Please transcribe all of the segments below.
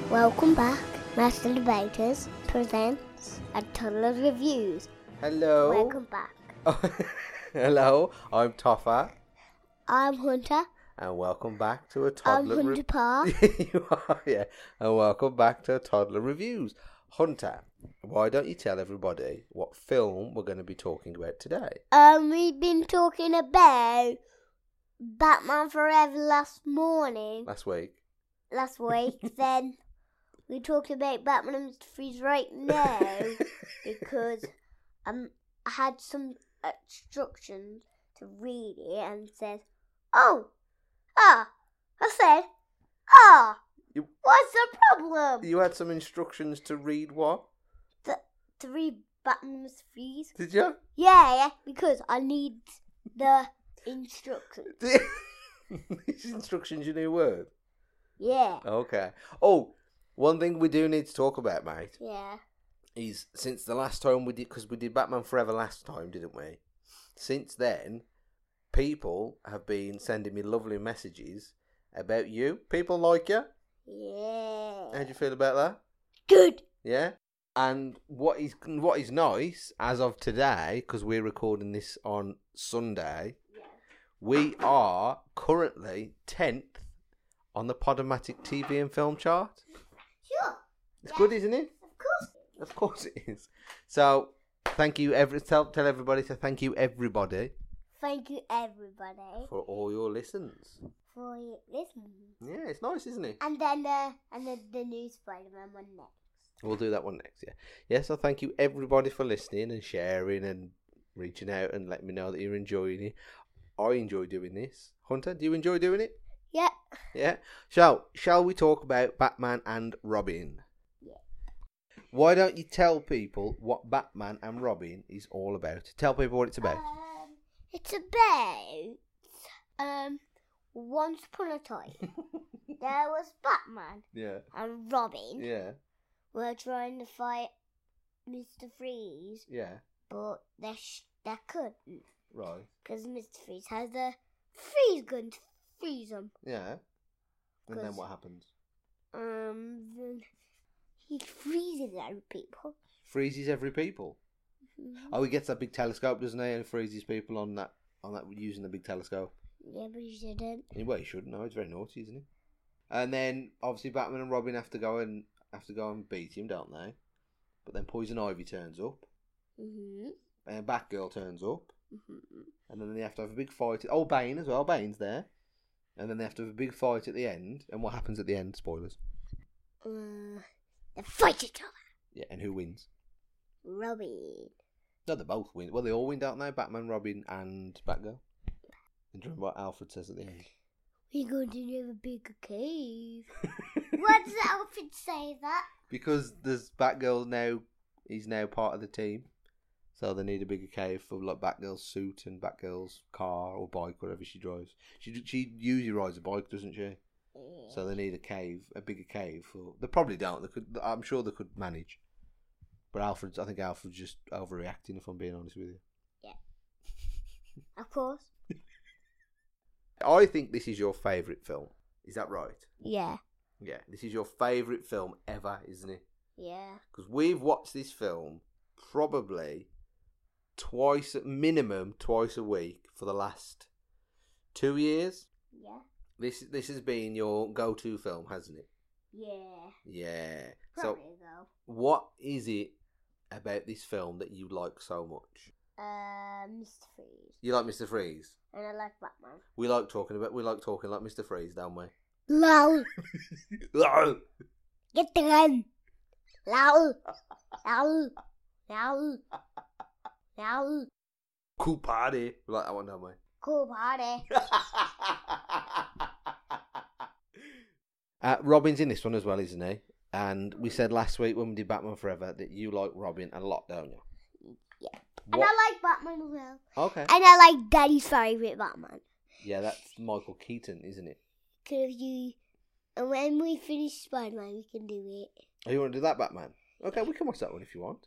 Welcome back. Master Debaters presents a Toddler Reviews. Hello. Welcome back. Hello, I'm Toffa. I'm Hunter. And welcome back to a Toddler I'm Hunter Parr. You are, yeah. And welcome back to Toddler Reviews. Hunter, why don't you tell everybody what film we're going to be talking about today? We've been talking about Batman Forever last week. Then we talked about Batman and Mr. Freeze right now because I had some instructions to read it and it says, what's the problem? You had some instructions to read what? To read Batman and Mr. Freeze. Did you? Yeah, because I need the instructions. These instructions your new word? Yeah. Okay. Oh, one thing we do need to talk about, mate. Yeah. Is since the last time we did, because we did Batman Forever last time, didn't we? Since then, people have been sending me lovely messages about you. People like you. Yeah. How do you feel about that? Good. Yeah. And what is nice as of today, because we're recording this on Sunday, we are currently 10th on the Podomatic TV and film chart. Sure. It's good, isn't it? Of course. Of course it is. So, thank you, tell everybody to thank you, everybody. Thank you, everybody, For all your listens. for your listening. Yeah, it's nice, isn't it? And then the new Spider-Man one next. We'll do that one next, yeah. Yeah, so thank you, everybody, for listening and sharing and reaching out and letting me know that you're enjoying it. I enjoy doing this. Hunter, do you enjoy doing it? Yeah. Yeah. So, shall we talk about Batman and Robin? Yeah. Why don't you tell people what Batman and Robin is all about? Tell people what it's about. It's about once upon a time there was Batman Yeah. and Robin Yeah. were trying to fight Mr. Freeze, Yeah. but they couldn't Right. because Mr. Freeze has a freeze gun to freeze them. Yeah. And then 'Cause- what happens? Then he freezes every people. Freezes every people. Mhm. Oh, he gets that big telescope, doesn't he? And freezes people on that using the big telescope. Yeah, but he shouldn't. Well, he shouldn't. No, it's very naughty, isn't he? And then obviously Batman and Robin have to go and beat him, don't they? But then Poison Ivy turns up, Mhm. and Batgirl turns up, Mhm. and then they have to have a big fight. Oh, Bane as well. Bane's there, and then they have to have a big fight at the end. And what happens at the end? Spoilers. They fight each other. Yeah, and who wins? Robin. No, they both win. Well, they all win, don't they? Batman, Robin, and Batgirl. And do you remember what Alfred says at the end? We're going to have a bigger cave. Why does Alfred say that? Because there's Batgirl now. He's now part of the team, so they need a bigger cave for like Batgirl's suit and Batgirl's car or bike, whatever she drives. She usually rides a bike, doesn't she? Yeah. So they need a bigger cave. They probably don't. I'm sure they could manage. But I think Alfred's just overreacting. If I'm being honest with you. Of course. I think this is your favourite film. Is that right? Yeah. Yeah, this is your favourite film ever, isn't it? Yeah. Because we've watched this film probably minimum twice a week for the last 2 years. Yeah. This has been your go-to film, hasn't it? Yeah. Yeah. Probably So, though. what is it about this film that you like so much? Mr. Freeze. You like Mr. Freeze? And I like Batman. We like talking like Mr. Freeze, don't we? Lol. Get the gun. Lol. Lol. Lol. Lol. Cool party. We like that one, don't we? Cool party. Robin's in this one as well, isn't he? And we said last week when we did Batman Forever that you like Robin a lot, don't you? Yeah. And I like Batman as well. Okay. And I like Daddy's favourite Batman. Yeah, that's Michael Keaton, isn't it? And when we finish Spider-Man, we can do it. Oh, you want to do that, Batman? Okay, we can watch that one if you want.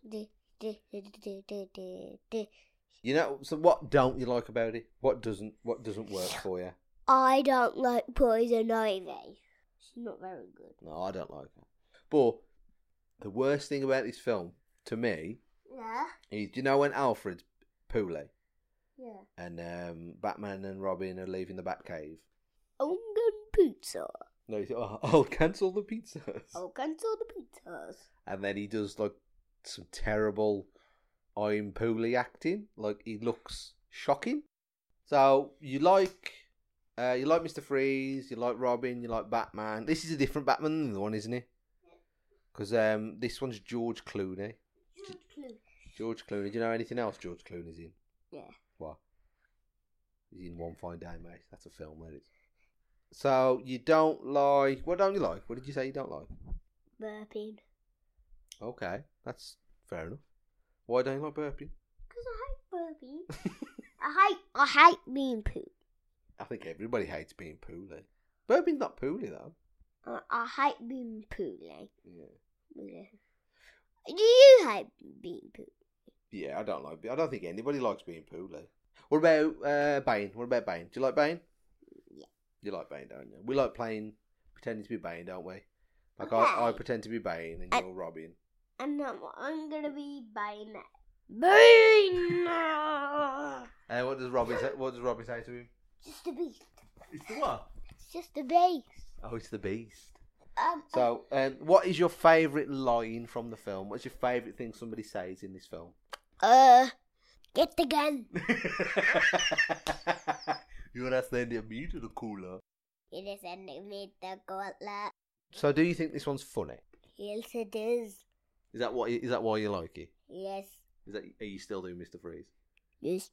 You know, so what don't you like about it? What doesn't work for you? I don't like Poison Ivy. She's not very good. No, I don't like her. But the worst thing about this film, to me, Yeah. is, do you know when Alfred's poorly Yeah. and Batman and Robin are leaving the Batcave? Onion pizza. No, he said, oh, I'll cancel the pizzas. I'll cancel the pizzas. And then he does like some terrible I'm poorly acting. Like he looks shocking. So you like Mr. Freeze, you like Robin, you like Batman. This is a different Batman than the one, isn't it? Because this one's George Clooney. George Clooney. George Clooney. Do you know anything else George Clooney's in? Yeah. What? He's in One Fine Day, mate. That's a film, that is. So you don't like... What don't you like? What did you say you don't like? Burping. Okay, that's fair enough. Why don't you like burping? Because I hate burping. I hate being pooped. I think everybody hates being poorly. Burping's not poorly, though. I hate being poorly. Yeah. Do you hate being pooped? Yeah, I don't think anybody likes being poorly. What about Bane? What about Bane? Do you like Bane? Yeah. You like Bane, don't you? We like pretending to be Bane, don't we? Like Okay. I pretend to be Bane and you're Robin. And I'm gonna be Bane. Bane! And what does Robin say? What does Robin say to him? Just a beast. It's the what? It's just a beast. Oh, it's the Beast. So, what is your favourite line from the film? What's your favourite thing somebody says in this film? Get the gun. You're not sending me to the cooler. It is sending me the gauntlet. So, do you think this one's funny? Yes, it is. Is that why you like it? Yes. Are you still doing Mr. Freeze? Yes.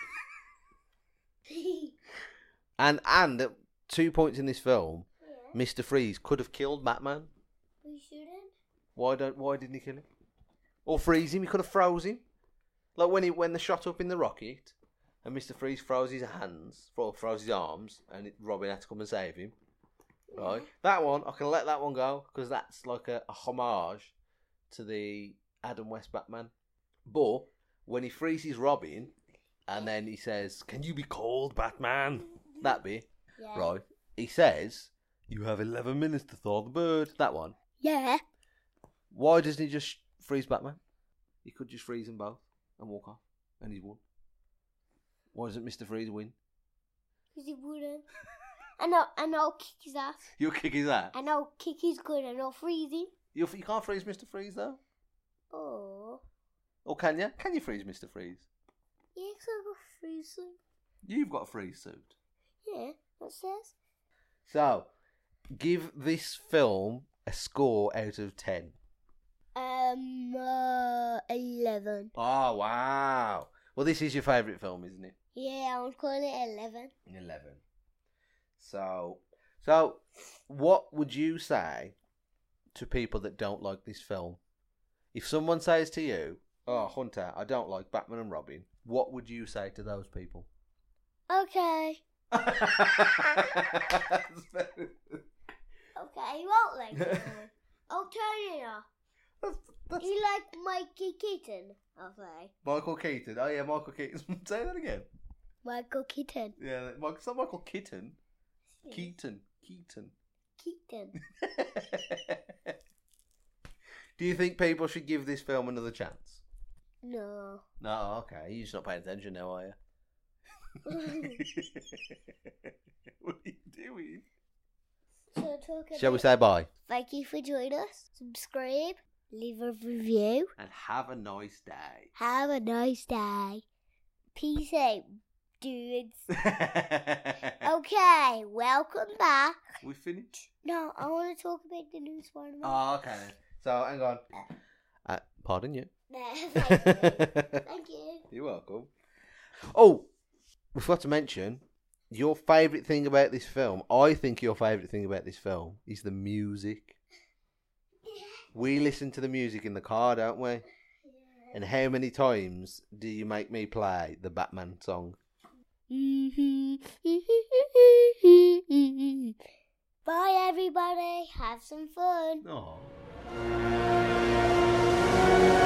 And at 2 points in this film, Yeah. Mr. Freeze could have killed Batman. We shouldn't. Why didn't he kill him? Or freeze him? He could have froze him. Like when they shot up in the rocket, and Mr. Freeze froze his arms, and Robin had to come and save him. Right, that one I can let that one go because that's like a homage to the Adam West Batman. But when he freezes Robin, and then he says, "Can you be called Batman?" That bit, Yeah. right? He says, "You have 11 minutes to thaw the bird." That one. Yeah. Why doesn't he just freeze Batman? He could just freeze them both and walk off, and he's won. Why doesn't Mr. Freeze win? Because he wouldn't. And I'll kick his ass. You'll kick his ass. And I'll kick his gun and I'll freeze him. You can't freeze Mr. Freeze though. Oh. Or can you? Can you freeze Mr. Freeze? Yeah, because I've got freeze suit. You've got a freeze suit. Yeah, that says. So, give this film a score out of 10. 11. Oh, wow. Well, this is your favourite film, isn't it? Yeah, I'm calling it 11. 11. So, what would you say to people that don't like this film? If someone says to you, "Oh, Hunter, I don't like Batman and Robin," what would you say to those people? Okay. Okay, you won't like it. I'll turn it off. That's You like Mikey Keaton? I'll say. Michael Keaton. Oh yeah, Michael Keaton. Say that again. Michael Keaton. Yeah, it's not Michael Keaton. Yeah. Keaton. Keaton. Do you think people should give this film another chance? No. No, okay. You're just not paying attention now, are you? What are you doing? So talk Shall we about- say bye? Thank you for joining us. Subscribe. Leave a review. And have a nice day. Have a nice day. Peace out, dudes. Okay, welcome back. We finished? No, I want to talk about the new Spider-Man. Oh, okay then. So, hang on. Pardon you. No, thank you. Thank you. You're welcome. Oh, we forgot to mention your favourite thing about this film. I think your favourite thing about this film is the music. We listen to the music in the car, don't we? And how many times do you make me play the Batman song? Bye, everybody. Have some fun. Oh.